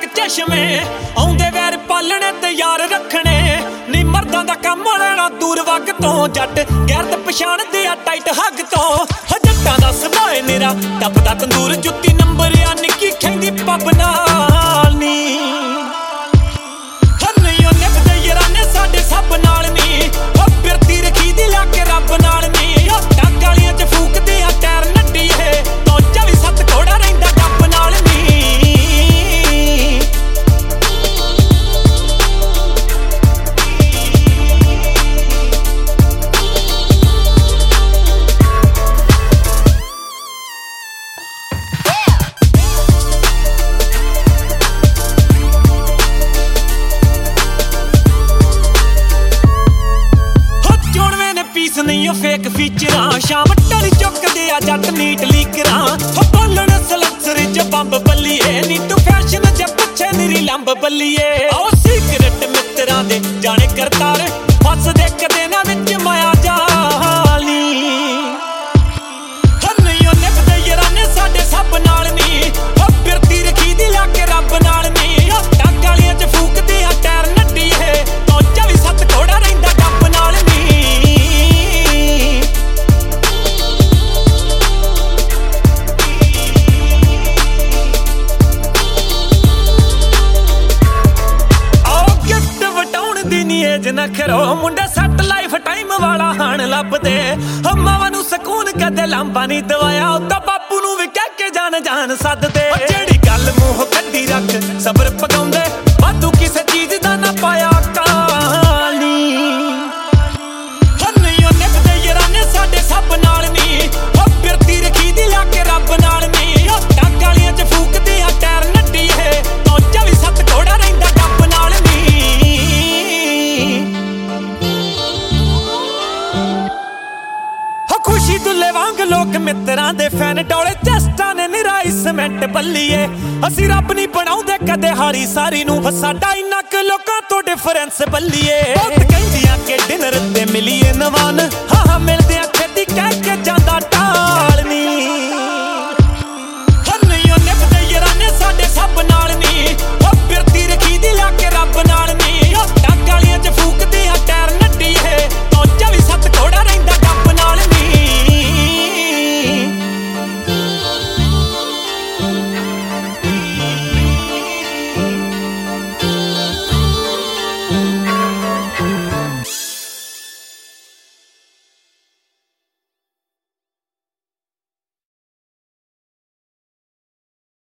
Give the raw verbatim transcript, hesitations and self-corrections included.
चश्मे आउंदे वैर पालने ते यार रखने नी मर्दां दा कम लेना दूर वग तो जट गैरत पछाण दे आ टाइट हग तो जट्टां दा सुभाए मेरा टपदा तंदूर जुत्ती नंबर आ निक्की खैंदी पब नाल नी हर नहीं ओ निभदे याराने साडे सब नाल नी ओ बिरती रखी दी ला के रब नाल नी टां गालियां च फूकदे आ टैर नड्डीए तो चौबी सत्त घोड़ा रहिंदा डब नाल नी नहीं फेक फीचरां शाम टली चुकदे आ जट नीट लीकरां हो बोलण सलंसर च बंब बल्लीए नी तू फैशन च पिछे निरी लंब बल्लीए ओ सीक्रेट मित्रां दे जाने करतार फस दे कदे ना विच माया जाली हर नहीं ओ निभदे याराने साडे सब नाल नी ओ बिरती रखी दी ला के रब नाल नी टां गालियां च फूकदे आ टैर नड्डीए तो चौबी सत्त घोड़ा रहिंदा डब नाल नी नखरो मुंडे सट लाइफ टाइम वाला हाण लभदे मावां नूं सकून कदे लांबा नहीं दवाया उदा बापू नूं भी कह के जान जान सददे जेड़ी गल मूंह कड्डी रख सबर पगाउंदे वाधू किसे चीज दा ना पाया काली हर नहीं ओ निभदे याराने साडे सब नाल नी ओ बिरती रखी दी ला के रब नाल नी टां गालियां च फूकदे आ टैर नड्डीए तो चौबी सत्त घोड़ा रहिंदा डब नाल नी खुशी दुल्ले वांग लोग मित्रां दे फैन डोले चेस्टां ने निराई सीमेंट बल्लीए असी रब नहीं बनाउंदे कदे हारी सारी नूं साडा इन्ना क लोकां तो डिफरेंस बल्लीए बहुत कहंदियां कि डिनर ते मिलीए नवान हाँ हाँ मिलदे